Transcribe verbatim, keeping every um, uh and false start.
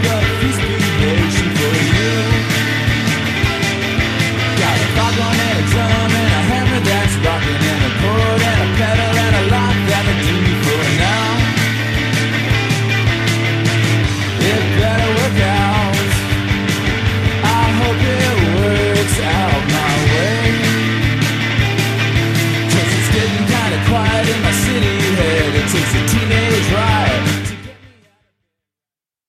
got a feast nation for you. Got a foghorn and a drum and a hammer that's rocking and a chord and a pedal and a lock that'll do me for now. It better work out. I hope it works out my way. 'Cause it's getting kinda quiet in